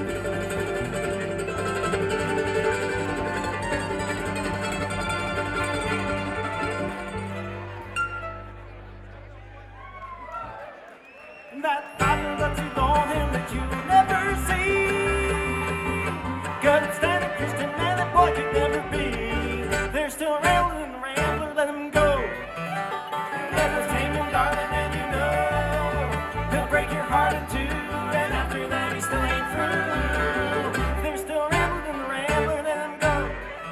That father that's on him that you never see. Good standing Christian man, that boy could never be. They're still rambling, rambling, let him go. Never tame him, darling, and you know he'll break your heart in two, and after that he still ain't through. They're still rambling, rambling, let him go.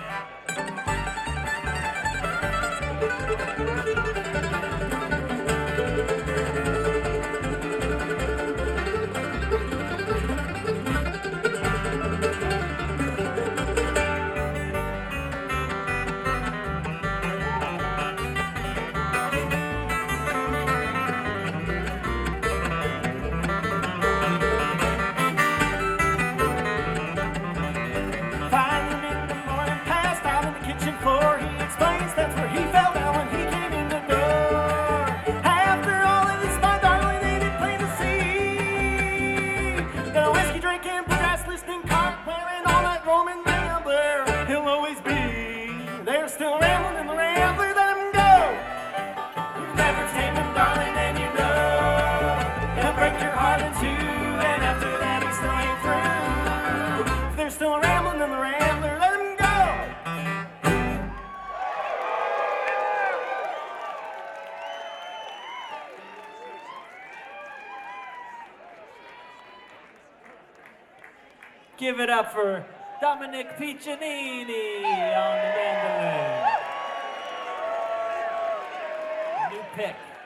He explains that's where he fell down when he came in the door. After all of this, my darling, ain't it plain to see? The whiskey drinking, bluegrass listening, cart wearing, all that Roman rambler he'll always be. They're still rambling in the rambler, let him go. Never tame him, darling, and you know he'll break your heart in two, and after that he still ain't through. They're still rambling in the rambler, let him go. Give it up for Dominic Piccinini on the mandolin. New pick.